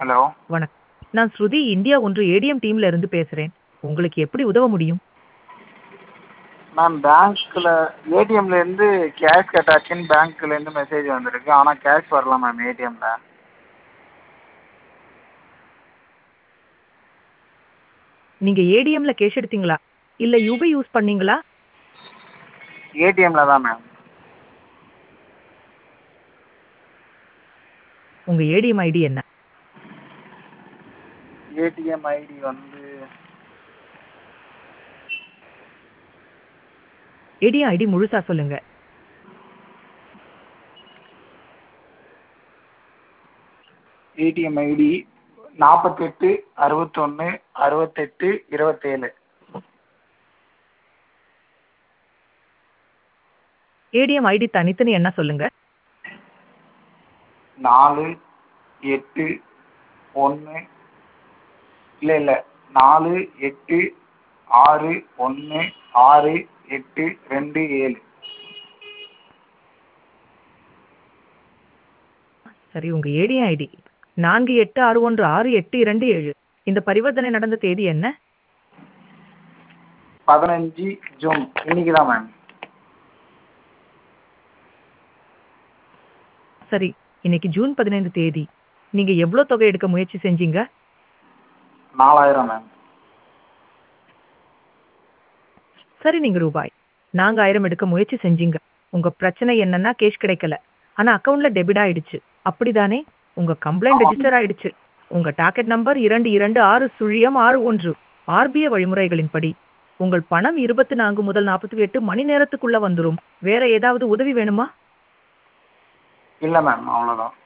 Hello. வணக்கம். நான் ஸ்ருதி India ஒன்று ஏடிஎம் டீம்ல இருந்து பேசுறேன். உங்களுக்கு எப்படி உதவ முடியும்? மேம் பேங்க்கில் ஏடிஎம்லேருந்து கேஷ் கட்டாச்சுன்னு பேங்க்லேருந்து மெசேஜ் வந்திருக்கு. ஆனால் கேஷ் வரல மேம் ஏடிஎம்மில். நீங்க ஏடிஎம்ல கேஷ் எடுத்தீங்களா? இல்ல யுபி யூஸ் பண்ணீங்களா? ஏடிஎம்மில் தான் மேம். உங்க ஏடிஎம் ஐடி என்ன? ஏடிஎம் ஐடி வந்து ஏடிஎம் ஐடி முழுசா சொல்லுங்க. ATM ID 48 61 68 27. ஏடிஎம் ஐடி தனித்தனி என்ன சொல்லுங்க. 4 8 1 இல்லை 4 8 6 1 6 8 2 7. சரி, உங்க ஏடிஎம் ஐடி 48616827. இந்த பரிவர்த்தனை நடந்த தேதி என்ன? 15 ஜூன். இன்னைக்கு தான் மேம். சரி, இன்னைக்கு ஜூன் 15 தேதி. நீங்க எவ்வளவு தொகை எடுக்க முயற்சி செஞ்சீங்க? 4000 மேம். சரி, நீங்க ரூபாய் 4000 எடுக்க முயற்சி செஞ்சீங்க. உங்க பிரச்சனை என்னன்னா கேஷ் கிடைக்கல. ஆனா அக்கவுண்ட்ல டெபிட் ஆயிடுச்சு. அப்படிதானே? உங்க கம்ப்ளைண்ட் ஆமாம். ரெஜிஸ்டர் ஆயிடுச்சு. உங்க டாக்கெட் நம்பர் 226-61. ஆர்பிஐ வழிமுறைகளின்படி உங்கள் பணம் 24 முதல் 48 மணி நேரத்துக்குள்ள வந்துரும். வேற ஏதாவது உதவி வேணுமா? இல்லை மேம், அவ்வளோதான்.